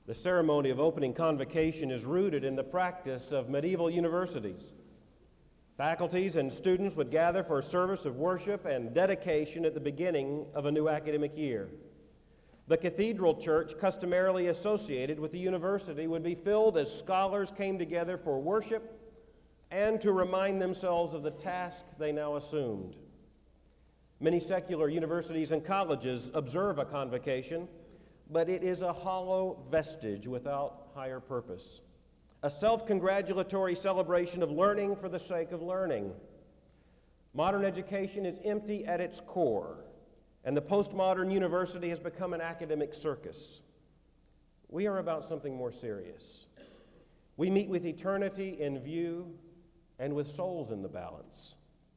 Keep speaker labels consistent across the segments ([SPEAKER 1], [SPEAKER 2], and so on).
[SPEAKER 1] The ceremony of opening convocation is rooted in the practice of medieval universities. Faculties and students would gather for a service of worship and dedication at the beginning of a new academic year. The cathedral church, customarily associated with the university, would be filled as scholars came together for worship and to remind themselves of the task they now assumed. Many secular universities and colleges observe a convocation, but it is a hollow vestige without higher purpose, a self-congratulatory celebration of learning for the sake of learning. Modern education is empty at its core, and the postmodern university has become an academic circus. We are about something more serious. We meet with eternity in view and with souls in the balance.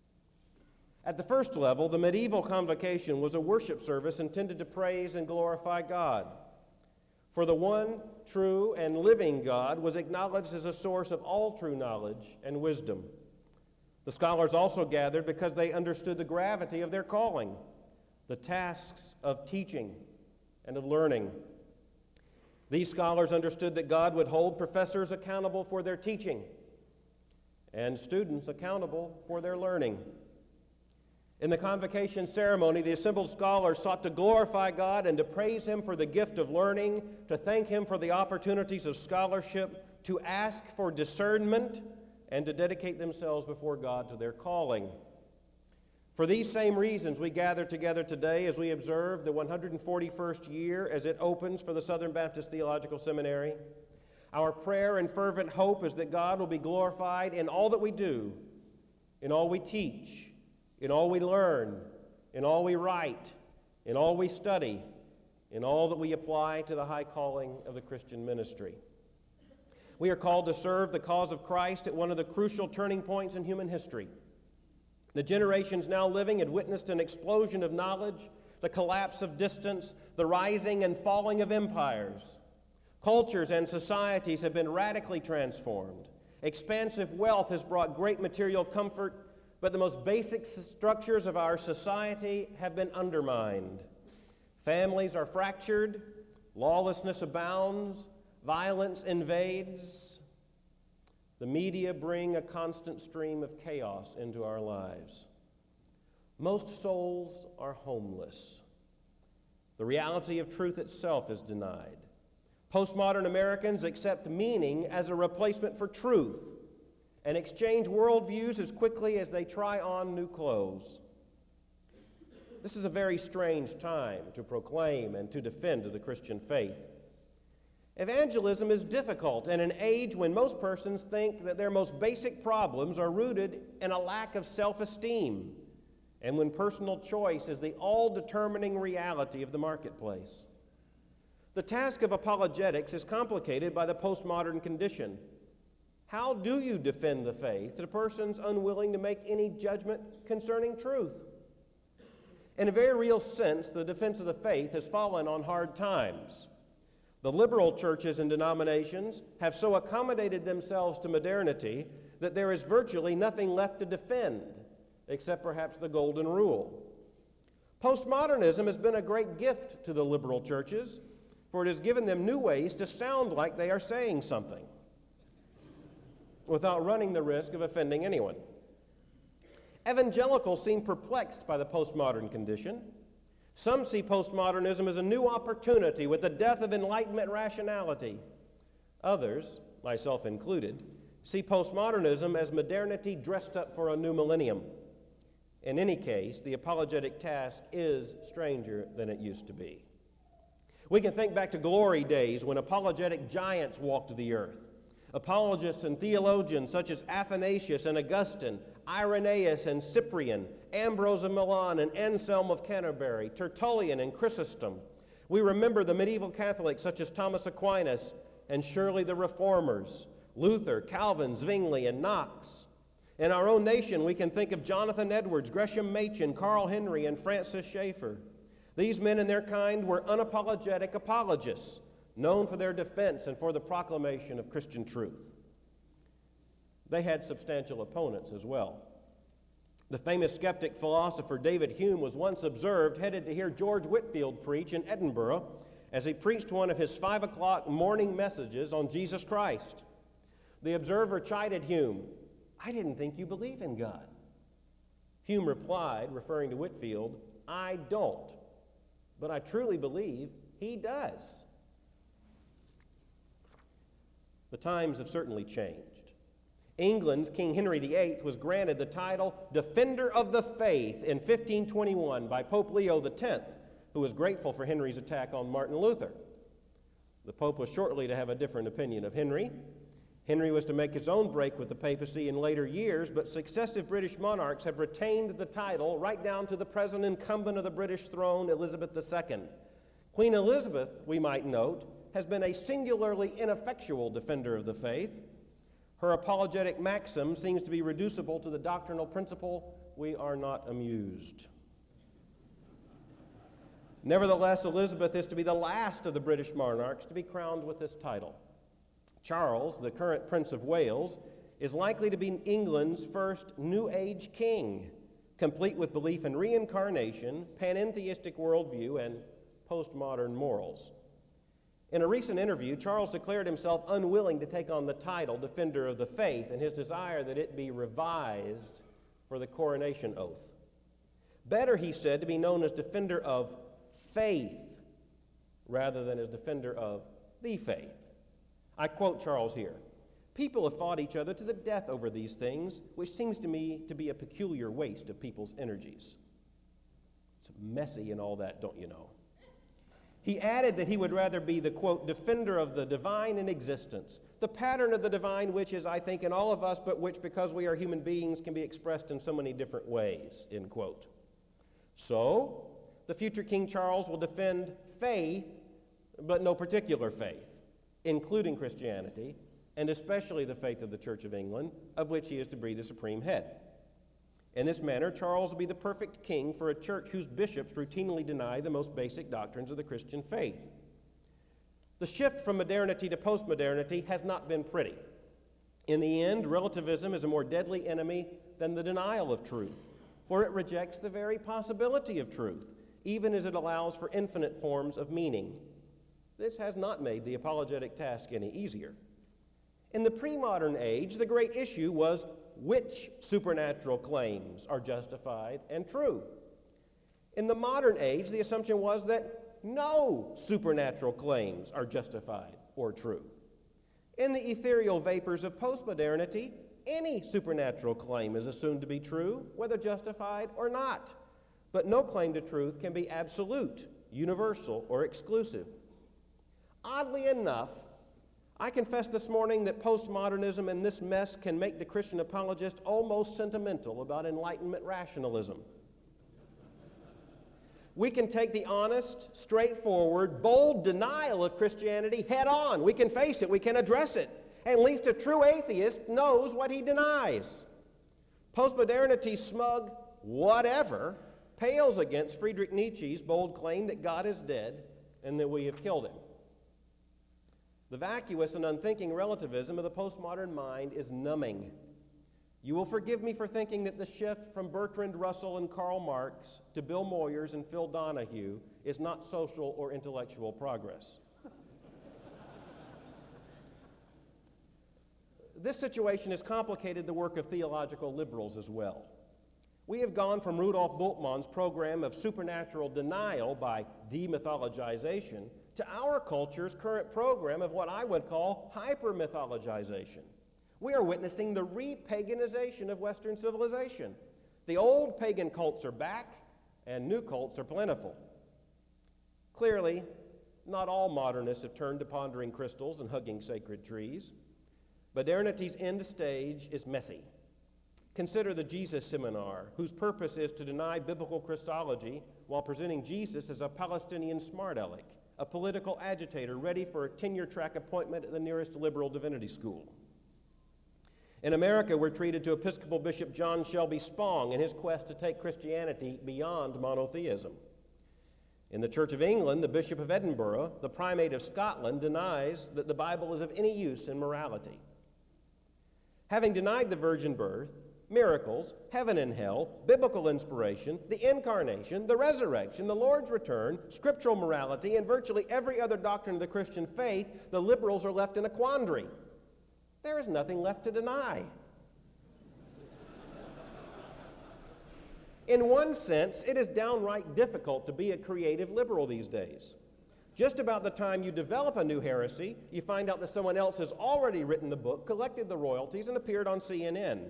[SPEAKER 1] At the first level, the medieval convocation was a worship service intended to praise and glorify God. For the one true and living God was acknowledged as a source of all true knowledge and wisdom. The scholars also gathered because they understood the gravity of their calling, the tasks of teaching and of learning. These scholars understood that God would hold professors accountable for their teaching and students accountable for their learning. In the convocation ceremony, the assembled scholars sought to glorify God and to praise Him for the gift of learning, to thank Him for the opportunities of scholarship, to ask for discernment, and to dedicate themselves before God to their calling. For these same reasons, we gather together today as we observe the 141st year as it opens for the Southern Baptist Theological Seminary. Our prayer and fervent hope is that God will be glorified in all that we do, in all we teach, in all we learn, in all we write, in all we study, in all that we apply to the high calling of the Christian ministry. We are called to serve the cause of Christ at one of the crucial turning points in human history. The generations now living had witnessed an explosion of knowledge, the collapse of distance, the rising and falling of empires. Cultures and societies have been radically transformed. Expansive wealth has brought great material comfort, but the most basic structures of our society have been undermined. Families are fractured, lawlessness abounds, violence invades. The media bring a constant stream of chaos into our lives. Most souls are homeless. The reality of truth itself is denied. Postmodern Americans accept meaning as a replacement for truth and exchange worldviews as quickly as they try on new clothes. This is a very strange time to proclaim and to defend the Christian faith. Evangelism is difficult in an age when most persons think that their most basic problems are rooted in a lack of self-esteem and when personal choice is the all-determining reality of the marketplace. The task of apologetics is complicated by the postmodern condition. How do you defend the faith to persons unwilling to make any judgment concerning truth? In a very real sense, the defense of the faith has fallen on hard times. The liberal churches and denominations have so accommodated themselves to modernity that there is virtually nothing left to defend, except perhaps the golden rule. Postmodernism has been a great gift to the liberal churches, for it has given them new ways to sound like they are saying something, without running the risk of offending anyone. Evangelicals seem perplexed by the postmodern condition. Some see postmodernism as a new opportunity with the death of Enlightenment rationality. Others, myself included, see postmodernism as modernity dressed up for a new millennium. In any case, the apologetic task is stranger than it used to be. We can think back to glory days when apologetic giants walked the earth. Apologists and theologians such as Athanasius and Augustine, Irenaeus and Cyprian, Ambrose of Milan and Anselm of Canterbury, Tertullian and Chrysostom. We remember the medieval Catholics such as Thomas Aquinas and surely the Reformers, Luther, Calvin, Zwingli, and Knox. In our own nation, we can think of Jonathan Edwards, Gresham Machen, Carl Henry, and Francis Schaeffer. These men and their kind were unapologetic apologists, known for their defense and for the proclamation of Christian truth. They had substantial opponents as well. The famous skeptic philosopher David Hume was once observed headed to hear George Whitefield preach in Edinburgh as he preached one of his 5 o'clock morning messages on Jesus Christ. The Observer chided Hume, "I didn't think you believe in God." Hume replied, referring to Whitefield, "I don't, but I truly believe he does." The times have certainly changed. England's King Henry VIII was granted the title Defender of the Faith in 1521 by Pope Leo X, who was grateful for Henry's attack on Martin Luther. The Pope was shortly to have a different opinion of Henry. Henry was to make his own break with the papacy in later years, but successive British monarchs have retained the title right down to the present incumbent of the British throne, Elizabeth II. Queen Elizabeth, we might note, has been a singularly ineffectual defender of the faith. Her apologetic maxim seems to be reducible to the doctrinal principle, "We are not amused." Nevertheless, Elizabeth is to be the last of the British monarchs to be crowned with this title. Charles, the current Prince of Wales, is likely to be England's first New Age king, complete with belief in reincarnation, panentheistic worldview, and postmodern morals. In a recent interview, Charles declared himself unwilling to take on the title Defender of the Faith and his desire that it be revised for the coronation oath. Better, he said, to be known as Defender of Faith rather than as Defender of the Faith. I quote Charles here, "People have fought each other to the death over these things, which seems to me to be a peculiar waste of people's energies." It's messy and all that, don't you know? He added that he would rather be the, quote, "defender of the divine in existence, the pattern of the divine which is, I think, in all of us, but which, because we are human beings, can be expressed in so many different ways," end quote. So, the future King Charles will defend faith, but no particular faith, including Christianity, and especially the faith of the Church of England, of which he is to be the supreme head. In this manner, Charles will be the perfect king for a church whose bishops routinely deny the most basic doctrines of the Christian faith. The shift from modernity to postmodernity has not been pretty. In the end, relativism is a more deadly enemy than the denial of truth, for it rejects the very possibility of truth, even as it allows for infinite forms of meaning. This has not made the apologetic task any easier. In the pre-modern age, the great issue was which supernatural claims are justified and true. In the modern age, the assumption was that no supernatural claims are justified or true. In the ethereal vapors of postmodernity, any supernatural claim is assumed to be true, whether justified or not. But no claim to truth can be absolute, universal, or exclusive. Oddly enough, I confess this morning that postmodernism and this mess can make the Christian apologist almost sentimental about Enlightenment rationalism. We can take the honest, straightforward, bold denial of Christianity head on. We can face it. We can address it. At least a true atheist knows what he denies. Postmodernity's smug whatever pales against Friedrich Nietzsche's bold claim that God is dead and that we have killed him. The vacuous and unthinking relativism of the postmodern mind is numbing. You will forgive me for thinking that the shift from Bertrand Russell and Karl Marx to Bill Moyers and Phil Donahue is not social or intellectual progress. This situation has complicated the work of theological liberals as well. We have gone from Rudolf Bultmann's program of supernatural denial by demythologization to our culture's current program of what I would call hyper-mythologization. We are witnessing the re-paganization of Western civilization. The old pagan cults are back, and new cults are plentiful. Clearly, not all modernists have turned to pondering crystals and hugging sacred trees. Modernity's end stage is messy. Consider the Jesus Seminar, whose purpose is to deny biblical Christology while presenting Jesus as a Palestinian smart aleck, a political agitator ready for a tenure-track appointment at the nearest liberal divinity school. In America, we're treated to Episcopal Bishop John Shelby Spong in his quest to take Christianity beyond monotheism. In the Church of England, the Bishop of Edinburgh, the Primate of Scotland, denies that the Bible is of any use in morality. Having denied the virgin birth, miracles, heaven and hell, biblical inspiration, the incarnation, the resurrection, the Lord's return, scriptural morality, and virtually every other doctrine of the Christian faith, the liberals are left in a quandary. There is nothing left to deny. In one sense, it is downright difficult to be a creative liberal these days. Just about the time you develop a new heresy, you find out that someone else has already written the book, collected the royalties, and appeared on CNN.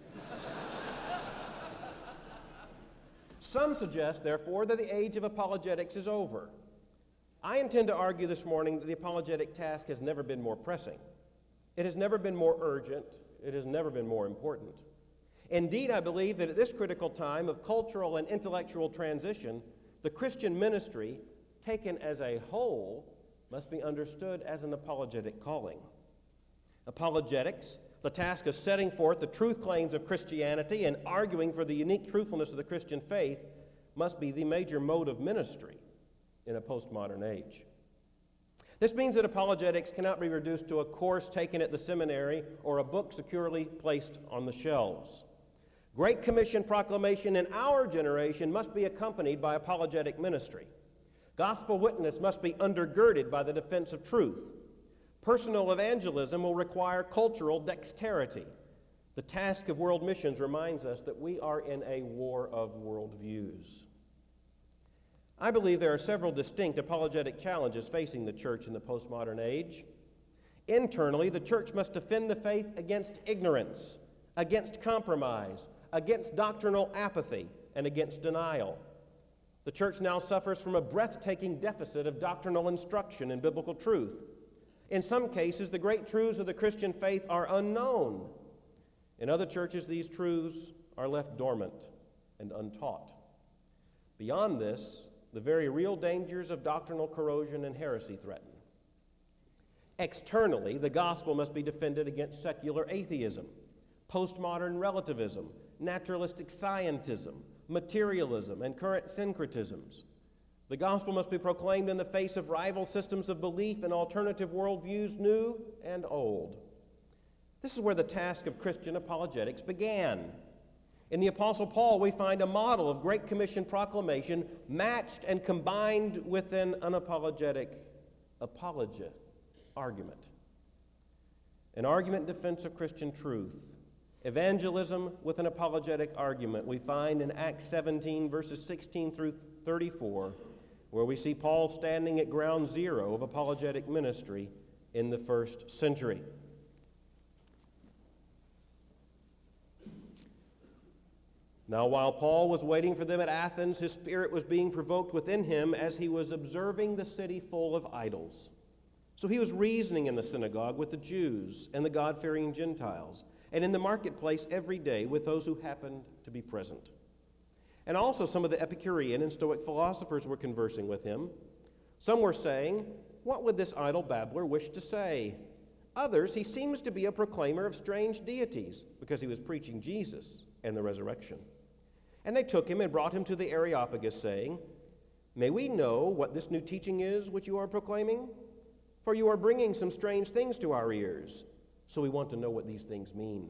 [SPEAKER 1] Some suggest, therefore, that the age of apologetics is over. I intend to argue this morning that the apologetic task has never been more pressing. It has never been more urgent. It has never been more important. Indeed, I believe that at this critical time of cultural and intellectual transition, the Christian ministry, taken as a whole, must be understood as an apologetic calling. Apologetics, the task of setting forth the truth claims of Christianity and arguing for the unique truthfulness of the Christian faith, must be the major mode of ministry in a postmodern age. This means that apologetics cannot be reduced to a course taken at the seminary or a book securely placed on the shelves. Great Commission proclamation in our generation must be accompanied by apologetic ministry. Gospel witness must be undergirded by the defense of truth. Personal evangelism will require cultural dexterity. The task of world missions reminds us that we are in a war of worldviews. I believe there are several distinct apologetic challenges facing the church in the postmodern age. Internally, the church must defend the faith against ignorance, against compromise, against doctrinal apathy, and against denial. The church now suffers from a breathtaking deficit of doctrinal instruction and biblical truth. In some cases, the great truths of the Christian faith are unknown. In other churches, these truths are left dormant and untaught. Beyond this, the very real dangers of doctrinal corrosion and heresy threaten. Externally, the gospel must be defended against secular atheism, postmodern relativism, naturalistic scientism, materialism, and current syncretisms. The gospel must be proclaimed in the face of rival systems of belief and alternative worldviews, new and old. This is where the task of Christian apologetics began. In the Apostle Paul, we find a model of Great Commission proclamation matched and combined with an unapologetic argument. An argument in defense of Christian truth. Evangelism with an apologetic argument we find in Acts 17, verses 16 through 34, where we see Paul standing at ground zero of apologetic ministry in the first century. Now, while Paul was waiting for them at Athens, his spirit was being provoked within him as he was observing the city full of idols. So he was reasoning in the synagogue with the Jews and the God-fearing Gentiles, and in the marketplace every day with those who happened to be present. And also some of the Epicurean and Stoic philosophers were conversing with him. Some were saying, "What would this idle babbler wish to say?" Others, "He seems to be a proclaimer of strange deities," because he was preaching Jesus and the resurrection. And they took him and brought him to the Areopagus, saying, "May we know what this new teaching is which you are proclaiming? For you are bringing some strange things to our ears, so we want to know what these things mean."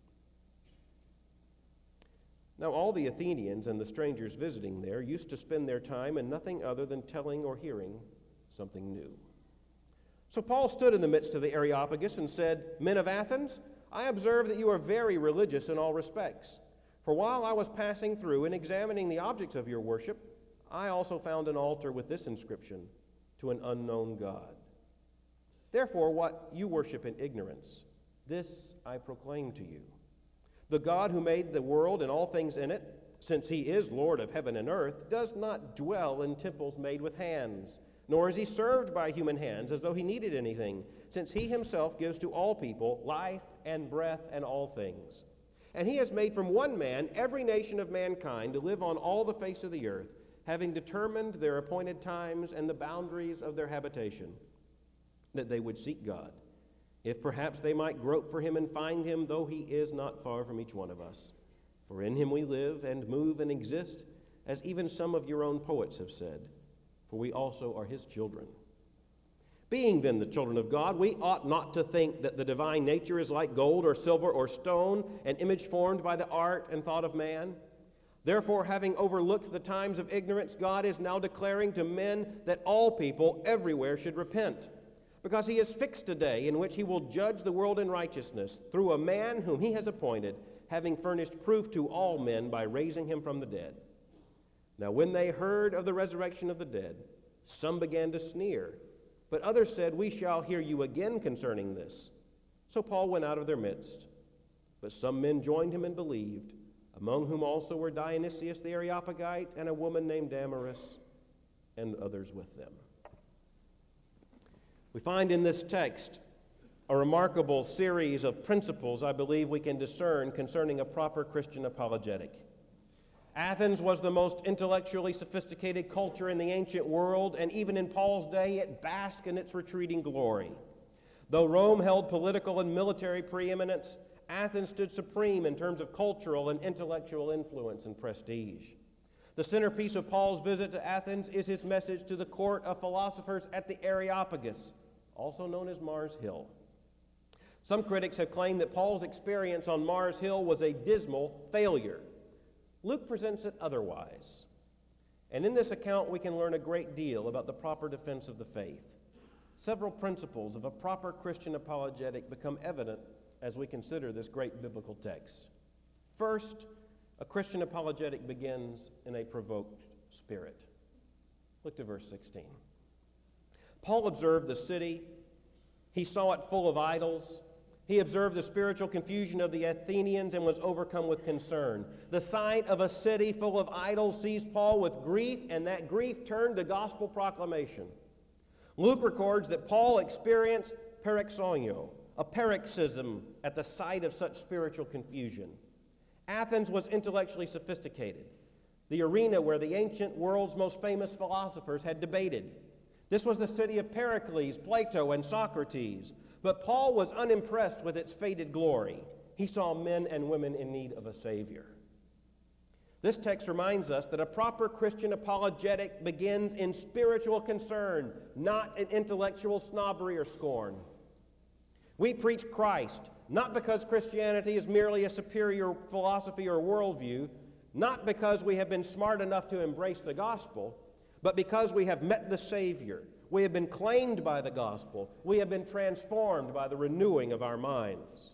[SPEAKER 1] Now all the Athenians and the strangers visiting there used to spend their time in nothing other than telling or hearing something new. So Paul stood in the midst of the Areopagus and said, "Men of Athens, I observe that you are very religious in all respects. For while I was passing through and examining the objects of your worship, I also found an altar with this inscription, 'To an unknown God.' Therefore, what you worship in ignorance, this I proclaim to you. The God who made the world and all things in it, since he is Lord of heaven and earth, does not dwell in temples made with hands, nor is he served by human hands as though he needed anything, since he himself gives to all people life and breath and all things. And he has made from one man every nation of mankind to live on all the face of the earth, having determined their appointed times and the boundaries of their habitation, that they would seek God, if perhaps they might grope for him and find him, though he is not far from each one of us. For in him we live and move and exist, as even some of your own poets have said, for we also are his children. Being then the children of God, we ought not to think that the divine nature is like gold or silver or stone, an image formed by the art and thought of man. Therefore, having overlooked the times of ignorance, God is now declaring to men that all people everywhere should repent, because he has fixed a day in which he will judge the world in righteousness through a man whom he has appointed, having furnished proof to all men by raising him from the dead. Now when they heard of the resurrection of the dead, some began to sneer, but others said, "We shall hear you again concerning this." So Paul went out of their midst. But some men joined him and believed, among whom also were Dionysius the Areopagite and a woman named Damaris, and others with them. We find in this text a remarkable series of principles I believe we can discern concerning a proper Christian apologetic. Athens was the most intellectually sophisticated culture in the ancient world, and even in Paul's day it basked in its retreating glory. Though Rome held political and military preeminence, Athens stood supreme in terms of cultural and intellectual influence and prestige. The centerpiece of Paul's visit to Athens is his message to the court of philosophers at the Areopagus, also known as Mars Hill. Some critics have claimed that Paul's experience on Mars Hill was a dismal failure. Luke presents it otherwise. And in this account, we can learn a great deal about the proper defense of the faith. Several principles of a proper Christian apologetic become evident as we consider this great biblical text. First, a Christian apologetic begins in a provoked spirit. Look to verse 16. Paul observed the city. He saw it full of idols. He observed the spiritual confusion of the Athenians and was overcome with concern. The sight of a city full of idols seized Paul with grief, and that grief turned to gospel proclamation. Luke records that Paul experienced paroxysmo, a paroxysm at the sight of such spiritual confusion. Athens was intellectually sophisticated, the arena where the ancient world's most famous philosophers had debated. This was the city of Pericles, Plato, and Socrates. But Paul was unimpressed with its faded glory. He saw men and women in need of a Savior. This text reminds us that a proper Christian apologetic begins in spiritual concern, not in intellectual snobbery or scorn. We preach Christ, not because Christianity is merely a superior philosophy or worldview, not because we have been smart enough to embrace the gospel, but because we have met the Savior. We have been claimed by the gospel. We have been transformed by the renewing of our minds.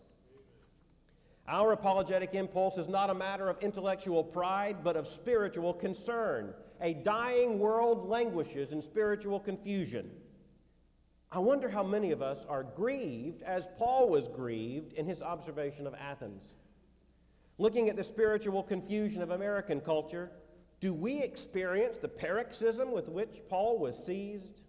[SPEAKER 1] Our apologetic impulse is not a matter of intellectual pride, but of spiritual concern. A dying world languishes in spiritual confusion. I wonder how many of us are grieved as Paul was grieved in his observation of Athens. Looking at the spiritual confusion of American culture, do we experience the paroxysm with which Paul was seized?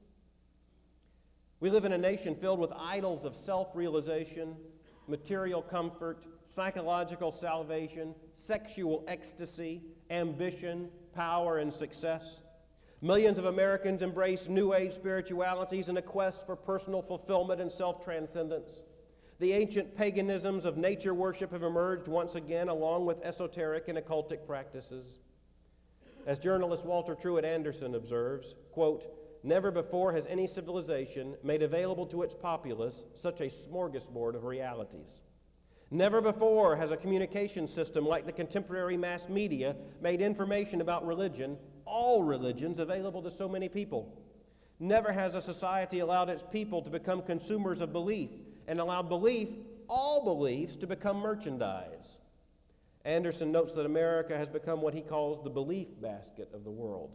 [SPEAKER 1] We live in a nation filled with idols of self-realization, material comfort, psychological salvation, sexual ecstasy, ambition, power, and success. Millions of Americans embrace New Age spiritualities in a quest for personal fulfillment and self-transcendence. The ancient paganisms of nature worship have emerged once again, along with esoteric and occultic practices. As journalist Walter Truett Anderson observes, quote, "Never before has any civilization made available to its populace such a smorgasbord of realities. Never before has a communication system like the contemporary mass media made information about religion, all religions, available to so many people. Never has a society allowed its people to become consumers of belief and allowed belief, all beliefs, to become merchandise." Anderson notes that America has become what he calls the belief basket of the world.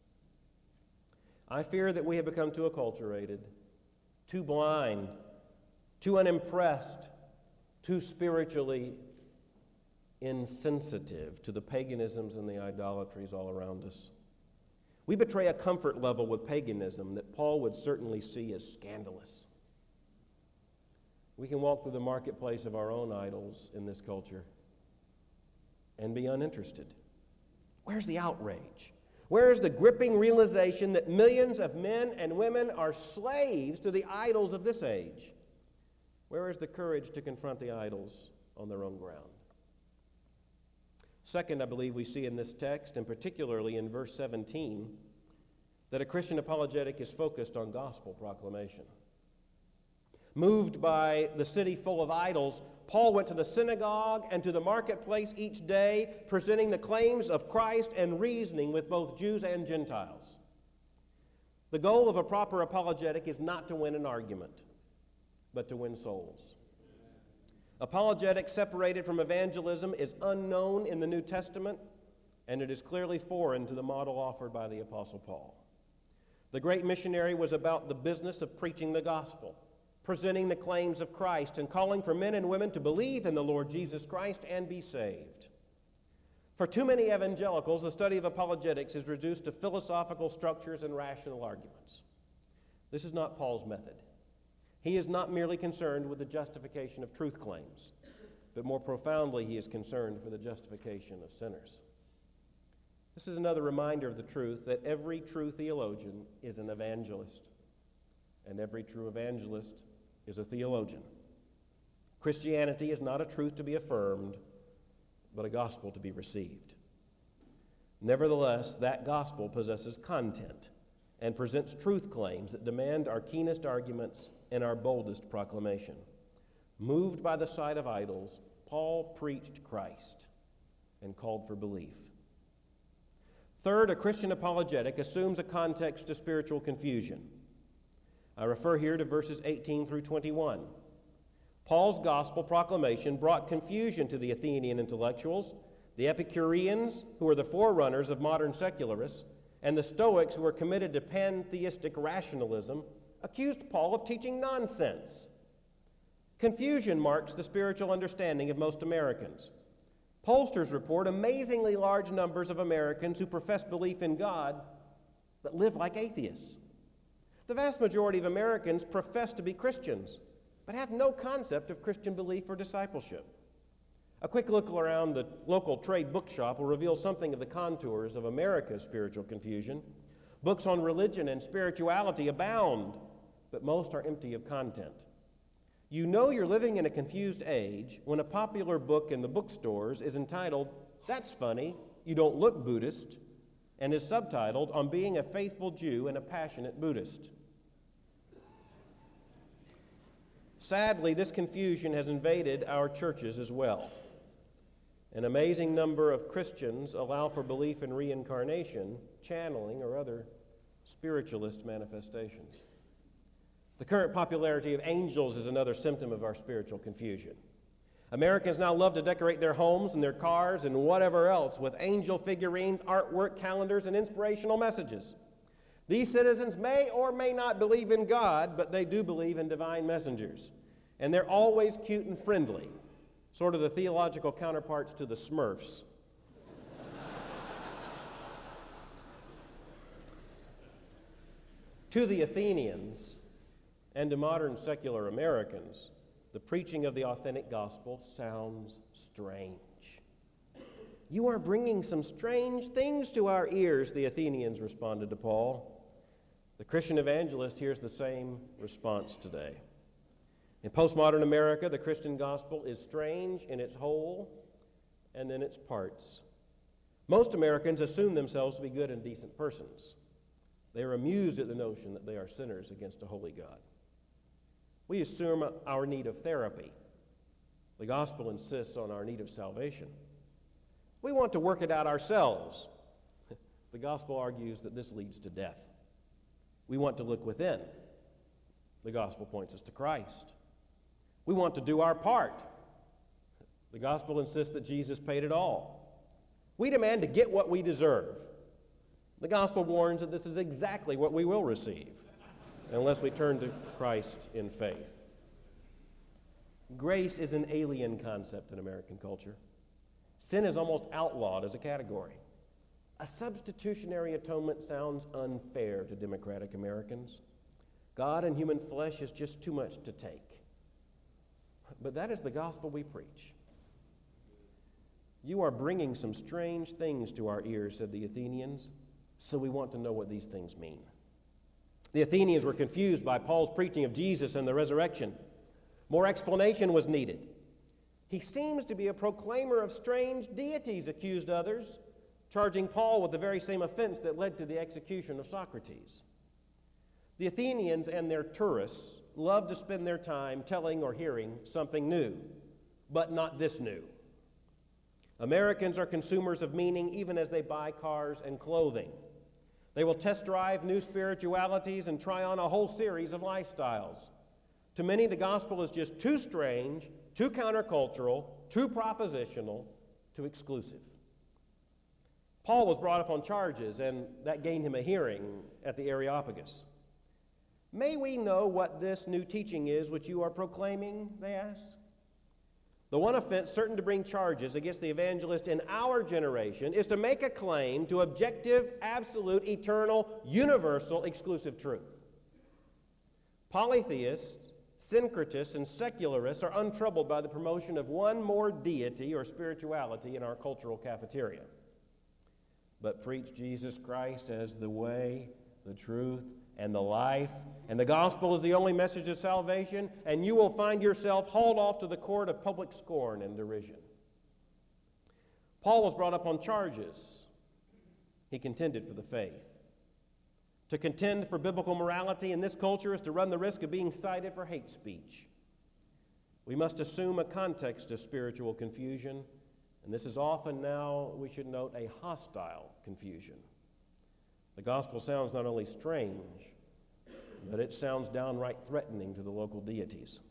[SPEAKER 1] I fear that we have become too acculturated, too blind, too unimpressed, too spiritually insensitive to the paganisms and the idolatries all around us. We betray a comfort level with paganism that Paul would certainly see as scandalous. We can walk through the marketplace of our own idols in this culture and be uninterested. Where's the outrage? Where is the gripping realization that millions of men and women are slaves to the idols of this age? Where is the courage to confront the idols on their own ground? Second, I believe we see in this text, and particularly in verse 17, that a Christian apologetic is focused on gospel proclamation. Moved by the city full of idols, Paul went to the synagogue and to the marketplace each day, presenting the claims of Christ and reasoning with both Jews and Gentiles. The goal of a proper apologetic is not to win an argument, but to win souls. Apologetics separated from evangelism is unknown in the New Testament, and it is clearly foreign to the model offered by the Apostle Paul. The great missionary was about the business of preaching the gospel, presenting the claims of Christ, and calling for men and women to believe in the Lord Jesus Christ and be saved. For too many evangelicals, the study of apologetics is reduced to philosophical structures and rational arguments. This is not Paul's method. He is not merely concerned with the justification of truth claims, but more profoundly, he is concerned for the justification of sinners. This is another reminder of the truth that every true theologian is an evangelist, and every true evangelist is a theologian. Christianity is not a truth to be affirmed, but a gospel to be received. Nevertheless, that gospel possesses content and presents truth claims that demand our keenest arguments and our boldest proclamation. Moved by the sight of idols, Paul preached Christ and called for belief. Third, a Christian apologetic assumes a context to spiritual confusion. I refer here to verses 18 through 21. Paul's gospel proclamation brought confusion to the Athenian intellectuals, the Epicureans, who were the forerunners of modern secularists, and the Stoics, who were committed to pantheistic rationalism, accused Paul of teaching nonsense. Confusion marks the spiritual understanding of most Americans. Pollsters report amazingly large numbers of Americans who profess belief in God but live like atheists. The vast majority of Americans profess to be Christians but have no concept of Christian belief or discipleship. A quick look around the local trade bookshop will reveal something of the contours of America's spiritual confusion. Books on religion and spirituality abound, but most are empty of content. You know you're living in a confused age when a popular book in the bookstores is entitled, "That's Funny, You Don't Look Buddhist," and is subtitled, "On Being a Faithful Jew and a Passionate Buddhist." Sadly, this confusion has invaded our churches as well. An amazing number of Christians allow for belief in reincarnation, channeling, or other spiritualist manifestations. The current popularity of angels is another symptom of our spiritual confusion. Americans now love to decorate their homes and their cars and whatever else with angel figurines, artwork, calendars, and inspirational messages. These citizens may or may not believe in God, but they do believe in divine messengers. And they're always cute and friendly, sort of the theological counterparts to the Smurfs. To the Athenians and to modern secular Americans, the preaching of the authentic gospel sounds strange. "You are bringing some strange things to our ears," the Athenians responded to Paul. The Christian evangelist hears the same response today. In postmodern America, the Christian gospel is strange in its whole and in its parts. Most Americans assume themselves to be good and decent persons. They are amused at the notion that they are sinners against a holy God. We assume our need of therapy. The gospel insists on our need of salvation. We want to work it out ourselves. The gospel argues that this leads to death. We want to look within. The gospel points us to Christ. We want to do our part. The gospel insists that Jesus paid it all. We demand to get what we deserve. The gospel warns that this is exactly what we will receive unless we turn to Christ in faith. Grace is an alien concept in American culture. Sin is almost outlawed as a category. A substitutionary atonement sounds unfair to democratic Americans. God in human flesh is just too much to take. But that is the gospel we preach. "You are bringing some strange things to our ears," said the Athenians, "so we want to know what these things mean." The Athenians were confused by Paul's preaching of Jesus and the resurrection. More explanation was needed. "He seems to be a proclaimer of strange deities," accused others, charging Paul with the very same offense that led to the execution of Socrates. The Athenians and their tourists love to spend their time telling or hearing something new, but not this new. Americans are consumers of meaning even as they buy cars and clothing. They will test drive new spiritualities and try on a whole series of lifestyles. To many, the gospel is just too strange, too countercultural, too propositional, too exclusive. Paul was brought up on charges, and that gained him a hearing at the Areopagus. May we know what this new teaching is which you are proclaiming, they asked. The one offense certain to bring charges against the evangelist in our generation is to make a claim to objective, absolute, eternal, universal, exclusive truth. Polytheists, syncretists, and secularists are untroubled by the promotion of one more deity or spirituality in our cultural cafeteria. But preach Jesus Christ as the way, the truth, and the life, and the gospel is the only message of salvation, and you will find yourself hauled off to the court of public scorn and derision. Paul was brought up on charges. He contended for the faith. To contend for biblical morality in this culture is to run the risk of being cited for hate speech. We must assume a context of spiritual confusion, and this is often now, we should note, a hostile confusion. The gospel sounds not only strange, but it sounds downright threatening to the local deities.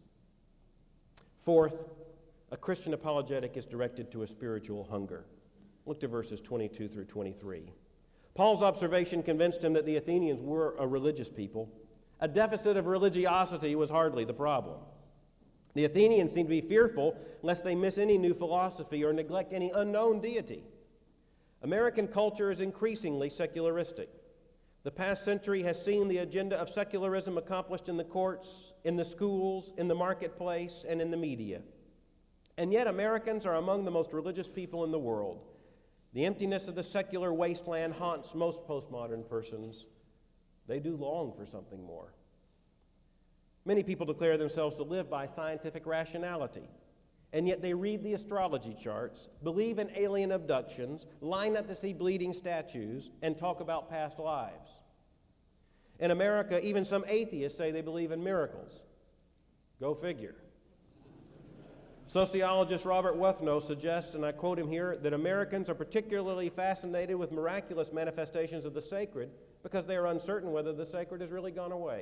[SPEAKER 1] Fourth, a Christian apologetic is directed to a spiritual hunger. Look to verses 22 through 23. Paul's observation convinced him that the Athenians were a religious people. A deficit of religiosity was hardly the problem. The Athenians seemed to be fearful lest they miss any new philosophy or neglect any unknown deity. American culture is increasingly secularistic. The past century has seen the agenda of secularism accomplished in the courts, in the schools, in the marketplace, and in the media. And yet Americans are among the most religious people in the world. The emptiness of the secular wasteland haunts most postmodern persons. They do long for something more. Many people declare themselves to live by scientific rationality, and yet they read the astrology charts, believe in alien abductions, line up to see bleeding statues, and talk about past lives. In America, even some atheists say they believe in miracles. Go figure. Sociologist Robert Wuthnow suggests, and I quote him here, that Americans are particularly fascinated with miraculous manifestations of the sacred because they are uncertain whether the sacred has really gone away.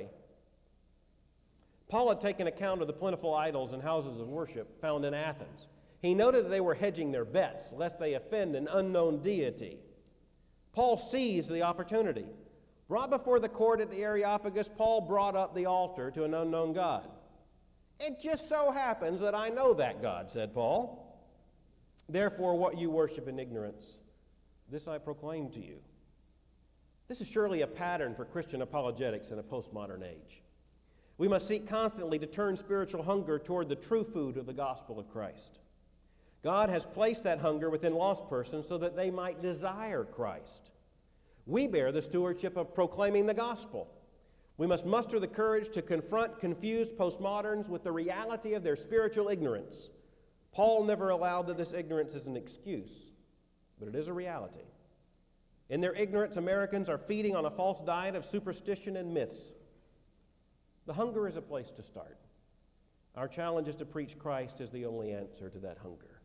[SPEAKER 1] Paul had taken account of the plentiful idols and houses of worship found in Athens. He noted that they were hedging their bets lest they offend an unknown deity. Paul seized the opportunity. Brought before the court at the Areopagus, Paul brought up the altar to an unknown God. It just so happens that I know that God, said Paul. Therefore, what you worship in ignorance, this I proclaim to you. This is surely a pattern for Christian apologetics in a postmodern age. We must seek constantly to turn spiritual hunger toward the true food of the gospel of Christ. God has placed that hunger within lost persons so that they might desire Christ. We bear the stewardship of proclaiming the gospel. We must muster the courage to confront confused postmoderns with the reality of their spiritual ignorance. Paul never allowed that this ignorance is an excuse, but it is a reality. In their ignorance, Americans are feeding on a false diet of superstition and myths. The hunger is a place to start. Our challenge is to preach Christ as the only answer to that hunger.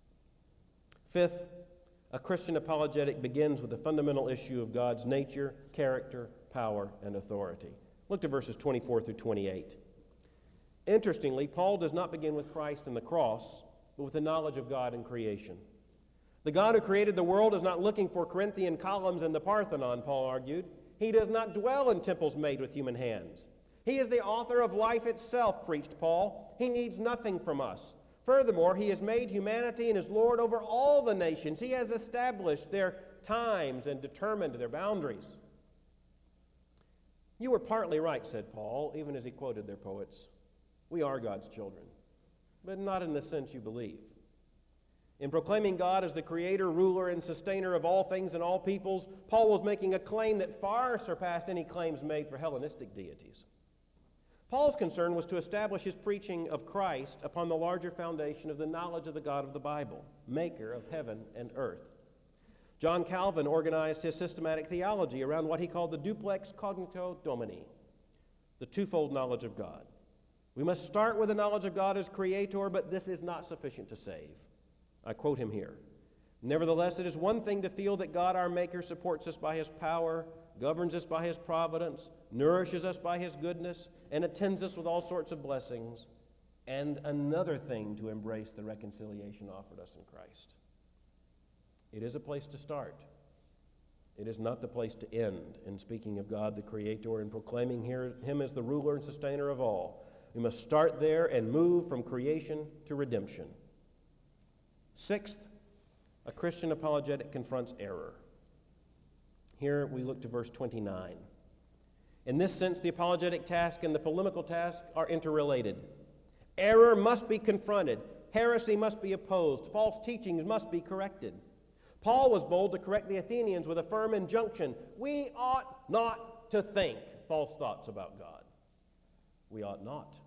[SPEAKER 1] Fifth, a Christian apologetic begins with the fundamental issue of God's nature, character, power, and authority. Look to verses 24 through 28. Interestingly, Paul does not begin with Christ and the cross, but with the knowledge of God and creation. The God who created the world is not looking for Corinthian columns in the Parthenon, Paul argued. He does not dwell in temples made with human hands. He is the author of life itself, preached Paul. He needs nothing from us. Furthermore, he has made humanity and is Lord over all the nations. He has established their times and determined their boundaries. You were partly right, said Paul, even as he quoted their poets. We are God's children, but not in the sense you believe. In proclaiming God as the creator, ruler, and sustainer of all things and all peoples, Paul was making a claim that far surpassed any claims made for Hellenistic deities. Paul's concern was to establish his preaching of Christ upon the larger foundation of the knowledge of the God of the Bible, maker of heaven and earth. John Calvin organized his systematic theology around what he called the duplex cognito domini, the twofold knowledge of God. We must start with the knowledge of God as Creator, but this is not sufficient to save. I quote him here. Nevertheless, it is one thing to feel that God our Maker supports us by His power, governs us by His providence, nourishes us by His goodness, and attends us with all sorts of blessings, and another thing to embrace the reconciliation offered us in Christ. It is a place to start. It is not the place to end in speaking of God the Creator and proclaiming Him as the ruler and sustainer of all. We must start there and move from creation to redemption. Sixth, a Christian apologetic confronts error. Here we look to verse 29. In this sense, the apologetic task and the polemical task are interrelated. Error must be confronted. Heresy must be opposed. False teachings must be corrected. Paul was bold to correct the Athenians with a firm injunction. We ought not to think false thoughts about God. We ought not.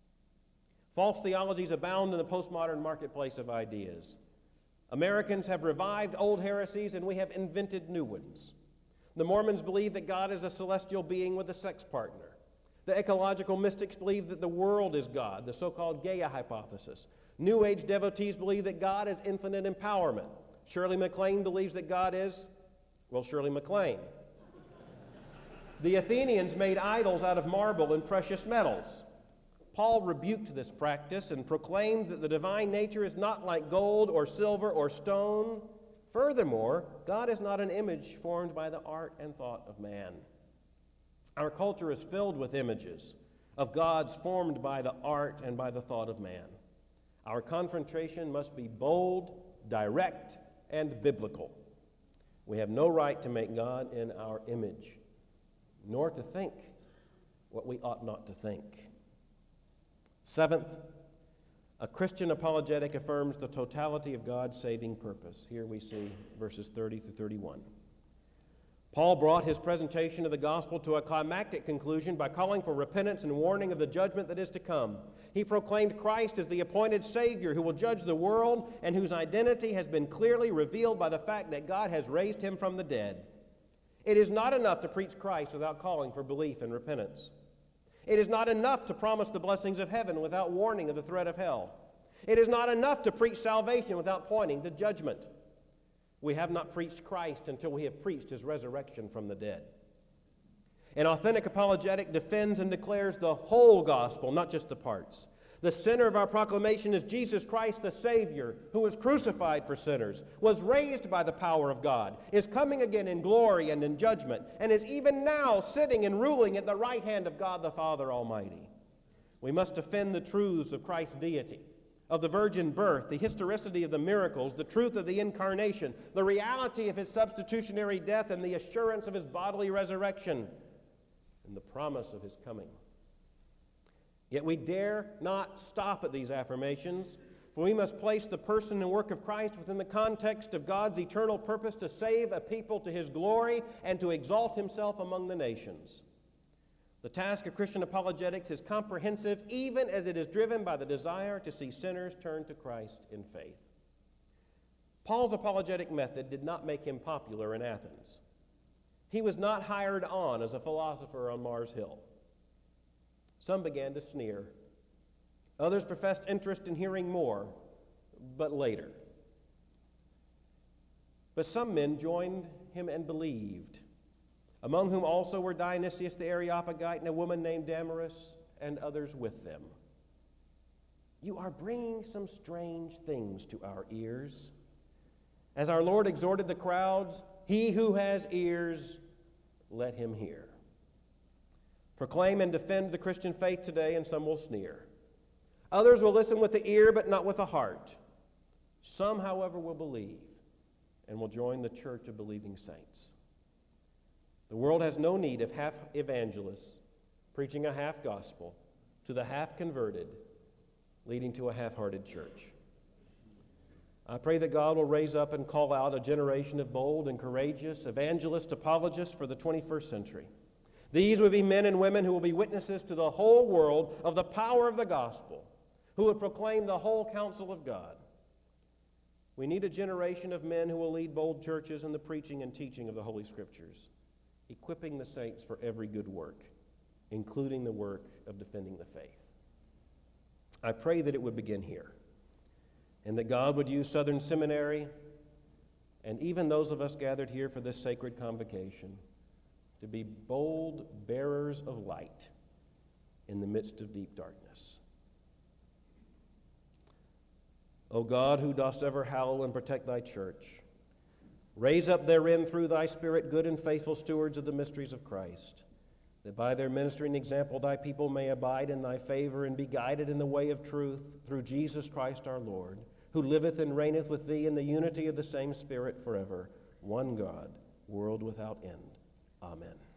[SPEAKER 1] False theologies abound in the postmodern marketplace of ideas. Americans have revived old heresies, and we have invented new ones. The Mormons believe that God is a celestial being with a sex partner. The ecological mystics believe that the world is God, the so-called Gaia hypothesis. New Age devotees believe that God is infinite empowerment. Shirley MacLaine believes that God is, well, Shirley MacLaine. The Athenians made idols out of marble and precious metals. Paul rebuked this practice and proclaimed that the divine nature is not like gold or silver or stone. Furthermore, God is not an image formed by the art and thought of man. Our culture is filled with images of gods formed by the art and by the thought of man. Our confrontation must be bold, direct, and biblical. We have no right to make God in our image, nor to think what we ought not to think. Seventh, a Christian apologetic affirms the totality of God's saving purpose. Here we see verses 30 through 31. Paul brought his presentation of the gospel to a climactic conclusion by calling for repentance and warning of the judgment that is to come. He proclaimed Christ as the appointed Savior who will judge the world and whose identity has been clearly revealed by the fact that God has raised him from the dead. It is not enough to preach Christ without calling for belief and repentance. It is not enough to promise the blessings of heaven without warning of the threat of hell. It is not enough to preach salvation without pointing to judgment. We have not preached Christ until we have preached His resurrection from the dead. An authentic apologetic defends and declares the whole gospel, not just the parts. The center of our proclamation is Jesus Christ, the Savior, who was crucified for sinners, was raised by the power of God, is coming again in glory and in judgment, and is even now sitting and ruling at the right hand of God the Father Almighty. We must defend the truths of Christ's deity, of the virgin birth, the historicity of the miracles, the truth of the incarnation, the reality of His substitutionary death, and the assurance of His bodily resurrection, and the promise of His coming. Yet we dare not stop at these affirmations, for we must place the person and work of Christ within the context of God's eternal purpose to save a people to His glory and to exalt Himself among the nations. The task of Christian apologetics is comprehensive, even as it is driven by the desire to see sinners turn to Christ in faith. Paul's apologetic method did not make him popular in Athens. He was not hired on as a philosopher on Mars Hill. Some began to sneer. Others professed interest in hearing more, but later. But some men joined him and believed, among whom also were Dionysius the Areopagite and a woman named Damaris, and others with them. You are bringing some strange things to our ears. As our Lord exhorted the crowds, he who has ears, let him hear. Proclaim and defend the Christian faith today, and some will sneer. Others will listen with the ear, but not with the heart. Some, however, will believe and will join the church of believing saints. The world has no need of half evangelists preaching a half gospel to the half converted, leading to a half-hearted church. I pray that God will raise up and call out a generation of bold and courageous evangelist apologists for the 21st century. These would be men and women who will be witnesses to the whole world of the power of the gospel, who would proclaim the whole counsel of God. We need a generation of men who will lead bold churches in the preaching and teaching of the Holy Scriptures, equipping the saints for every good work, including the work of defending the faith. I pray that it would begin here, and that God would use Southern Seminary and even those of us gathered here for this sacred convocation to be bold bearers of light in the midst of deep darkness. O God, who dost ever hallow and protect thy church, raise up therein through thy Spirit good and faithful stewards of the mysteries of Christ, that by their ministry and example thy people may abide in thy favor and be guided in the way of truth through Jesus Christ our Lord, who liveth and reigneth with thee in the unity of the same Spirit forever, one God, world without end. Amen.